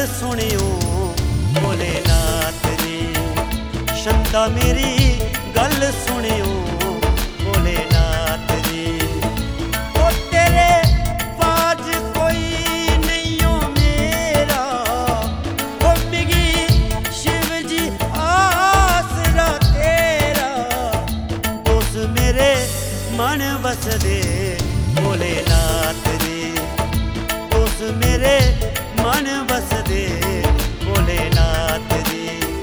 सुनियो भोलेनाथ जी। शंदा मेरी गल सुनियो भोलेनाथ जी। ओ तेरे बाज कोई नहीं हो मेरा, ओ मिगी शिव जी आसरा तेरा। तुस मेरे मन बसदे भोलेनाथ जी, तुस मेरे मन बसदे भोलेनाथ जी।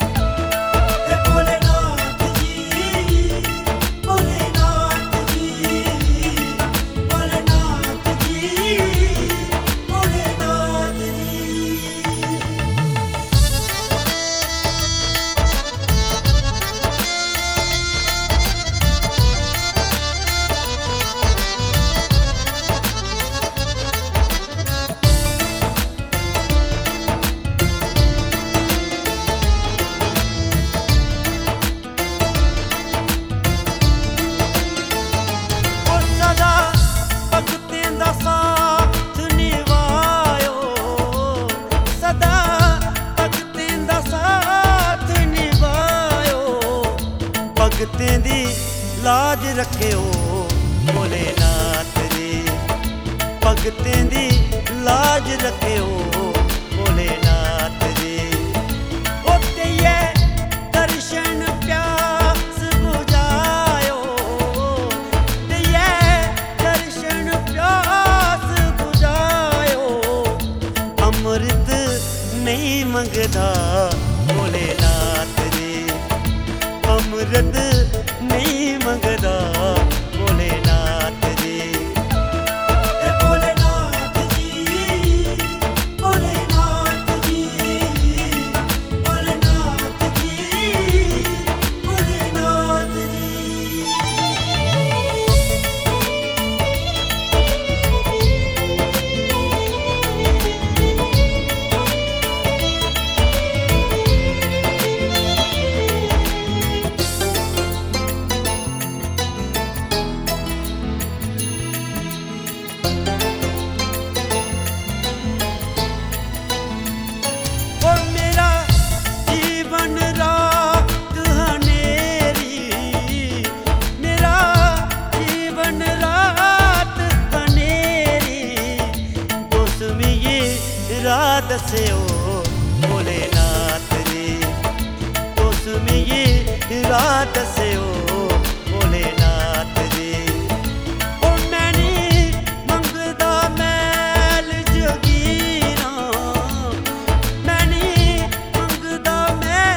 भोलेनाथ जी, भोलेनाथ जी, भोलेनाथ जी, भोलेनाथ जी। भगतें दी लाज रखियो भोलेनाथ जी, भगतें दी लाज रखियो भोलेनाथ जी। ओ तेरे दर्शन प्यास बुझायो, तेरे दर्शन प्यास बुझायो। अमृत नहीं मंगदा भोलेनाथ जी, अमृत नहीं मंगदा भोलेनाथ जी। भोलेनाथ जी, भोलेनाथ जी, भोलेनाथ जी, भोलेनाथ जी। दस्यो भोलेनाथ जी, तुस मिगी राह दस्यो भोलेनाथ जी। ओ मैं नहीं मंगदा मैल जगीरां, मैं नहीं मंगदा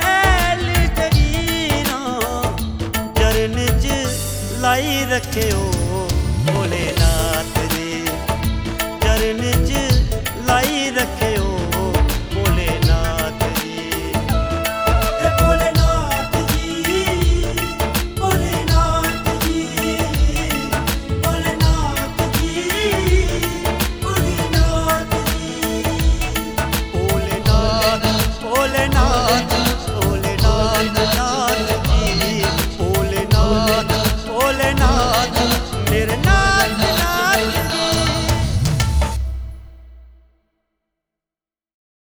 मैल जगीरां। चरण च लाई रखियो